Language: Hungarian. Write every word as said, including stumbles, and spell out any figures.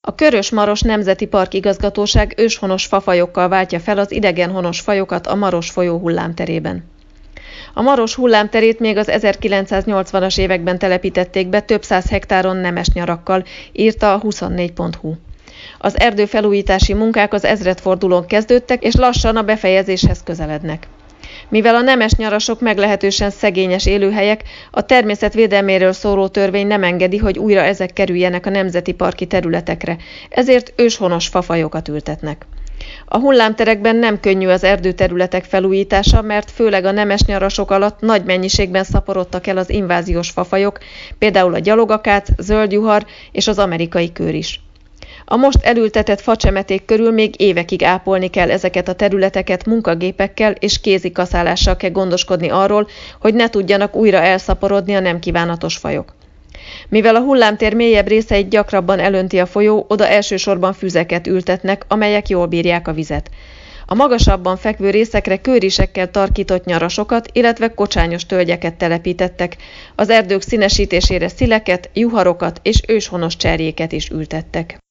A Körös-Maros Nemzeti Park Igazgatóság őshonos fafajokkal váltja fel az idegenhonos fajokat a Maros folyó hullámterében. A Maros hullámterét még az ezerkilencszáznyolcvanas években telepítették be több száz hektáron nemes nyarakkal, írta a huszonnégy pont hu. Az erdőfelújítási munkák az ezredfordulón kezdődtek, és lassan a befejezéshez közelednek. Mivel a nemes nyarasok meglehetősen szegényes élőhelyek, a természet védelméről szóló törvény nem engedi, hogy újra ezek kerüljenek a nemzeti parki területekre, ezért őshonos fafajokat ültetnek. A hullámterekben nem könnyű az erdőterületek felújítása, mert főleg a nemes nyarasok alatt nagy mennyiségben szaporodtak el az inváziós fafajok, például a gyalogakác, zöldjuhar és az amerikai kőris. A most elültetett facsemeték körül még évekig ápolni kell ezeket a területeket munkagépekkel és kézi kaszálással kell gondoskodni arról, hogy ne tudjanak újra elszaporodni a nem kívánatos fajok. Mivel a hullámtér mélyebb részeit gyakrabban elönti a folyó, oda elsősorban füzeket ültetnek, amelyek jól bírják a vizet. A magasabban fekvő részekre kőrisekkel tarkított nyarasokat, illetve kocsányos tölgyeket telepítettek, az erdők színesítésére szileket, juharokat és őshonos cserjéket is ültettek.